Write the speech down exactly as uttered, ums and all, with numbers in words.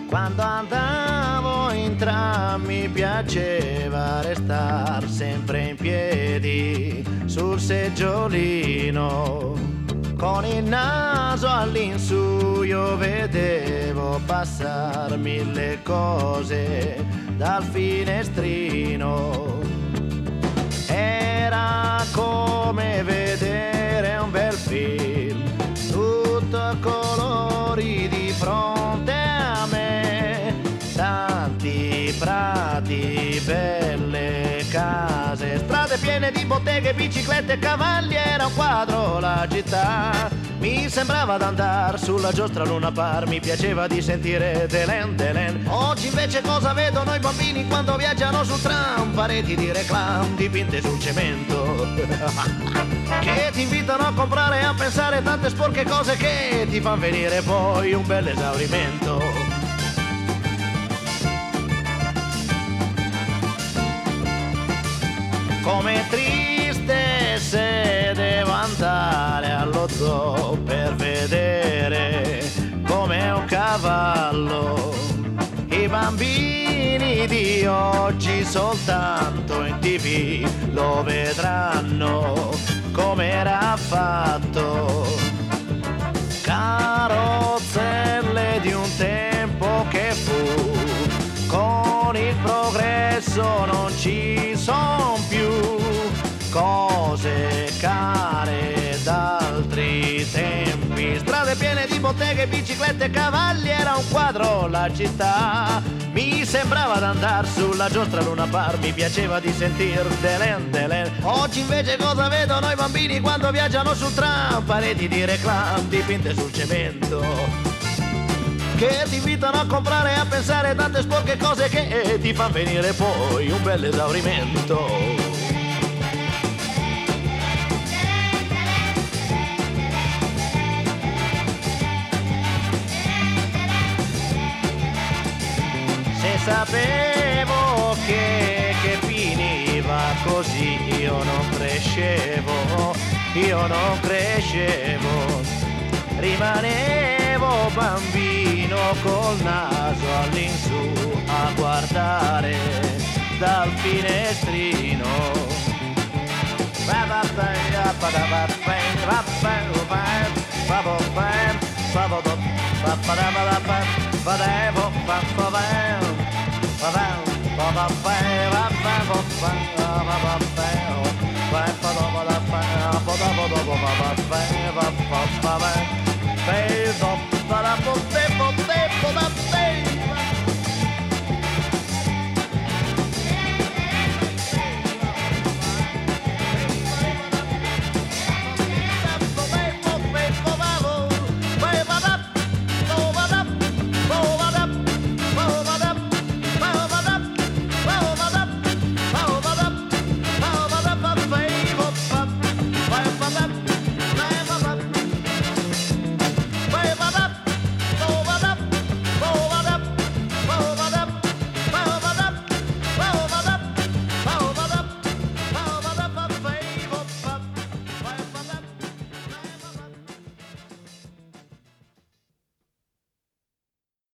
Quando andavo in tram mi piaceva restar sempre in piedi sul seggiolino. Con il naso all'insù io vedevo passar mille cose dal finestrino. Era come vedere un bel film, tutto a colori di fronte a me. Tanti prati, belle case, strade piene di botteghe, biciclette e cavalli. Era un quadro la città, mi sembrava d'andar sulla giostra Luna Par. Mi piaceva di sentire Delen Delen. Oggi invece cosa vedono i bambini quando viaggiano sul tram? Pareti di reclam dipinte sul cemento che ti invitano a comprare e a pensare tante sporche cose che ti fanno venire poi un bel esaurimento. Come triste se devo andare allo zoo per vedere come un cavallo. I bambini di oggi soltanto in tivù lo vedranno come era fatto. Carrozzelle di un tempo che fu, con il progresso non ci son più. Cose care d'altri tempi, strade piene di botteghe, biciclette e cavalli. Era un quadro la città, mi sembrava d'andar sulla giostra Luna Par. Mi piaceva di sentir Delen Delen. Oggi invece cosa vedono i bambini quando viaggiano sul tram? Pareti di reclam dipinte sul cemento che ti invitano a comprare e a pensare tante sporche cose che ti fanno venire poi un bel esaurimento. Se sapevo che, che finiva così io non crescevo, io non crescevo, rimanevo bambino col naso all'insù a guardare dal finestrino.